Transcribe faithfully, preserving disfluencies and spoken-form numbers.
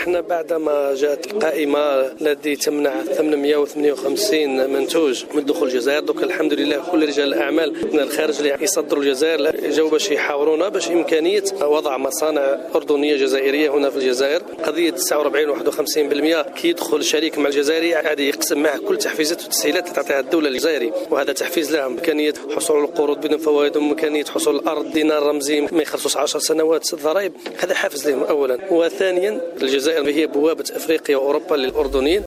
احنا بعدما جاءت القائمة التي تمنع ثمانمائة وثمانية وخمسين منتوج من دخول الجزائر، دوك الحمد لله كل رجال الأعمال من الخارج اللي يصدروا الجزائر جاوا باش يحاورونا باش إمكانية وضع مصانع أردنية جزائرية هنا في الجزائر. قضية تسعة وأربعين واحد وخمسين بالمئة كي يدخل شريك مع الجزائري عادي يقسم معه كل تحفيزات والتسهيلات اللي تعطيها الدولة للجزائري، وهذا تحفيز لهم. إمكانية حصول القروض بدون فوائد، وإمكانية حصول الأرض دينار رمزي ما يخلصوش عشر سنوات الضرائب، هذا حافز لهم أولا. وثانيا الجزائر هي بوابة أفريقيا وأوروبا للأردنيين.